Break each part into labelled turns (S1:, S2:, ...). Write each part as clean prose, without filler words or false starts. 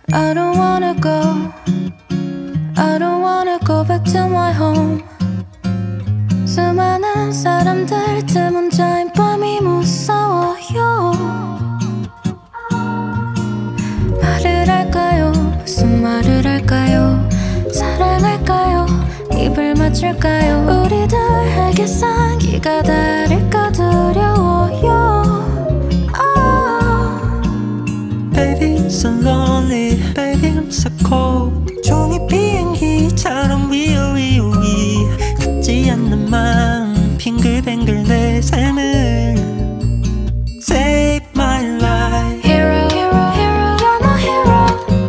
S1: I don't wanna go, I don't wanna go back to my home. 수많은 사람들 틈 혼자인 밤이 무서워요. 말을 할까요? 무슨 말을 할까요? 사랑할까요? 입을 맞출까요? 우리들에게 상기가 다를까 두려워요.
S2: Baby, I'm so lonely. Baby, I'm so cold. 종이 비행기처럼 위위 닿지 않는 마음 빙글뱅글 내 삶을 Save my life.
S1: Hero, hero, hero, you're my hero.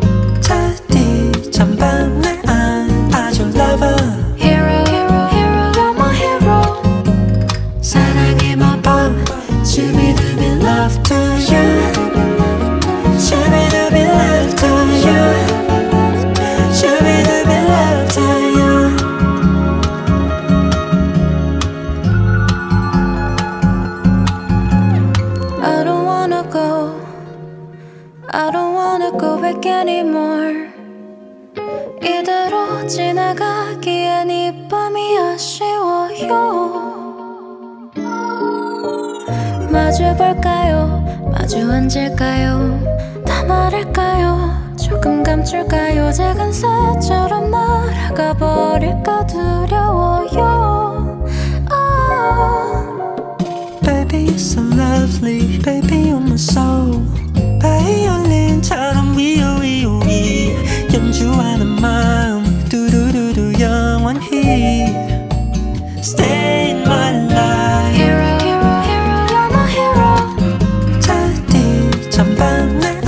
S2: 차디 전방을 안아줘 lover.
S1: Hero, hero, hero, you're my hero.
S2: 사랑의 마법 Shooby-dooby love to you. Shooby-dooby love to you. Shooby-dooby love to you.
S1: I don't wanna go, I don't wanna go back anymore. 이대로 지나가기엔 이 밤이 아쉬워요. 마주볼까요? 마주 앉을까요? 다 말할까요? 조금 감출까요? 작은 새처럼 날아가 버릴까 두려워요.
S2: Baby, you're so lovely. Baby, you're my soul. 바이올린처럼 위위 연주하는 마음 두루루루 영원히 Stay in my life.
S1: Hero, hero, hero, you're my hero.
S2: 차디 전방을